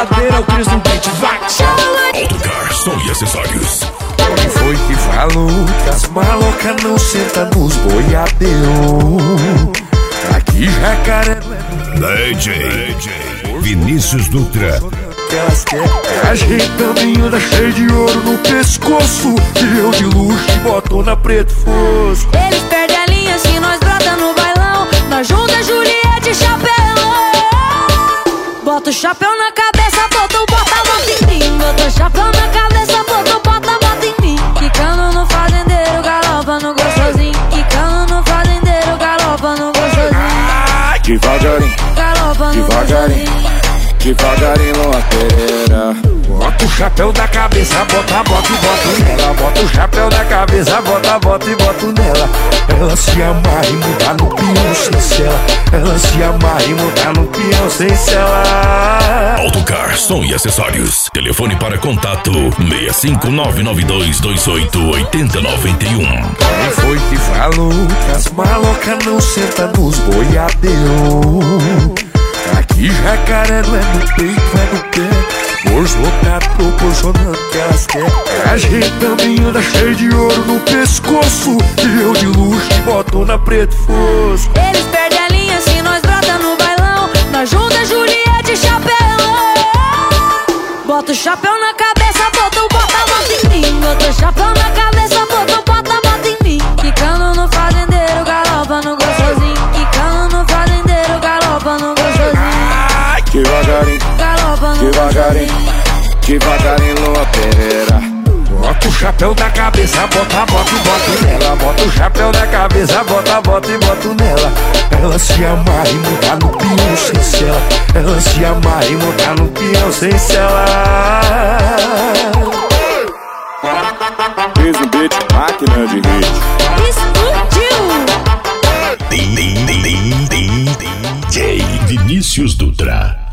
boiadeira, o Cris no beat, vai! Autocar, som e acessórios. Quem foi que falou que as malocas não sentam nos boiadeiros? Aqui Jacaré DJ Vinícius Dutra. que elas querem ajeitando anda cheio de ouro no pescoço, e eu de luxo e botona preto fosco. Eles perdem a linha se nós brota no bailão. Nós junta Juliette e chapelão. Bota o chapéu na cabeça, bota o bota em mim. Bota o chapéu na cabeça, bota o bota em mim. Quicando no fazendeiro, galopa no gostosinho. Quicando no fazendeiro, galopa no gostosinho. Devagarinho, Galopa no devagarinho, gostosinho. devagarinho numa pereira. Bota o chapéu da cabeça, bota e boto nela. Bota o chapéu da cabeça, bota e boto nela. Ela se amarra e muda no peão sem cela. Ela se amarra e muda no peão sem cela. Autocar, som e acessórios. Telefone para contato 65992288091. Quem foi que falou que as malocas não sentam nos boiadeiros? Aqui Jacaré não é no peito, é no pé. Força tá proporcionando que elas querem ajeitando anda cheio de ouro no pescoço, e eu de luxo e botona preto fosco. Eles perdem a linha se nós brota no bailão. Nós junta Juliette e chapelão. Bota o chapéu na cabeça, bota o bota em mim. Bota o chapéu na cabeça, bota o bota em mim. Quicando no fazendeiro, galopa no gostosinho. Quicando no fazendeiro, galopa no gostosinho. Devagarinho, Galopa no devagarinho, devagarinho numa pereira. Bota o chapéu da cabeça, bota e boto nela. Bota o chapéu da cabeça, bota e boto nela. Ela se amarra e muda no peão sem cela. Ela se amarra e muda no peão sem cela. Fez um beat, máquina de hit. explodiu. DJ Vinícius Dutra.